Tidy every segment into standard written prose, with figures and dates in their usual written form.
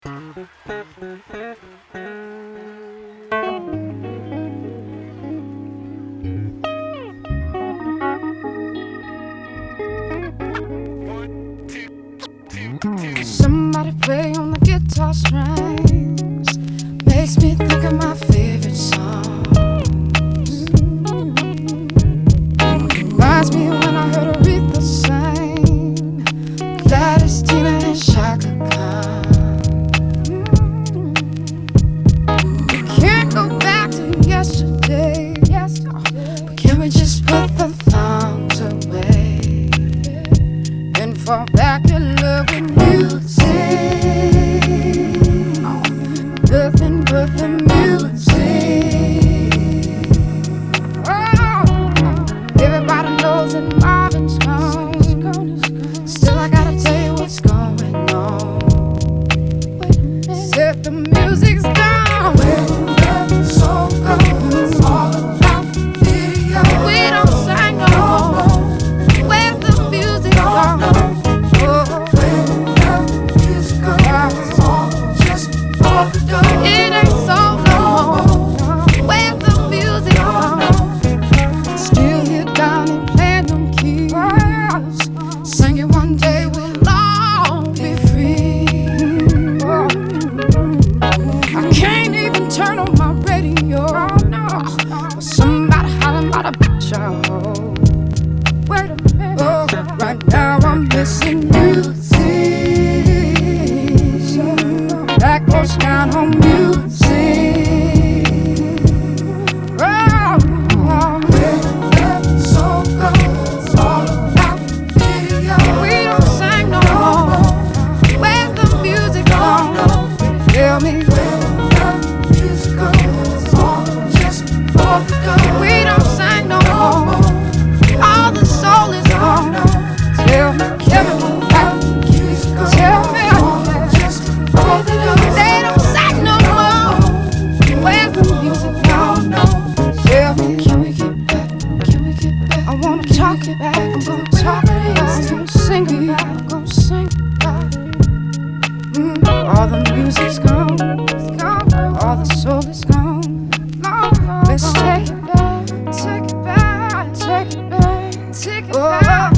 Somebody play on the guitar strings makes me think of my favorite songs. Reminds me when I heard Aretha sing, Gladys, Tina, and Chaka Khan. Can't go back to yesterday, but can we just put the thongs away and fall back in love with music? Nothing but the music. Oh, everybody knows that Marvin's gone. Still, I gotta tell you what's going on. Said the music's gone. Where the soul goes, all about video. We don't sing no more. Where's the music gone? It ain't so no more. Where's the music gone? Still here down and playing them keys, singing one day we'll all be free. I can't even turn on my radio, but somebody hollering about a bitch I hold. Wait a minute, oh, right now I'm missing music. That goes down home music. Oh, where the soul goes, all about video. We don't sing no more. Where's the music gone? Tell me where the music goes, all just for the dough. We don't sing no more. All the soul is gone. Tell me, where the music goes. Tell me. They don't sing no more. Where's the music gone? Tell me, can we get back? Can we get back? I wanna talk it back. I'm gonna talk it back. I'm gonna sing it back. I'm gonna sing it back. All the music's gone. All the soul is gone. Let's take it back. Take it back. Take it back. Take it back.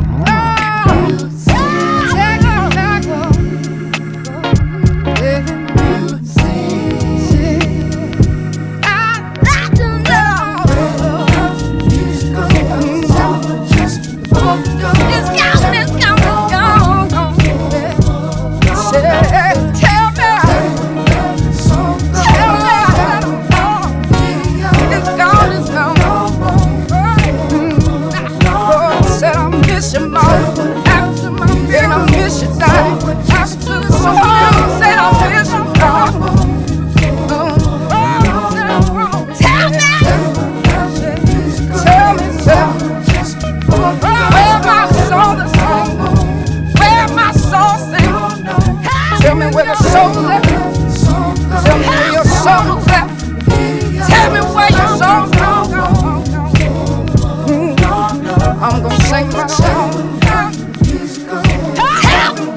Tell me where the soul left. Tell me where your soul left. Tell me where your soul gone. I'm gonna sing my song. Tell me,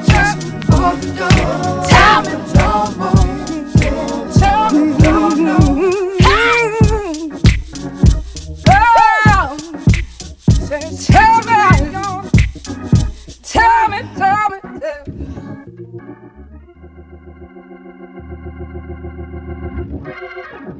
tell me.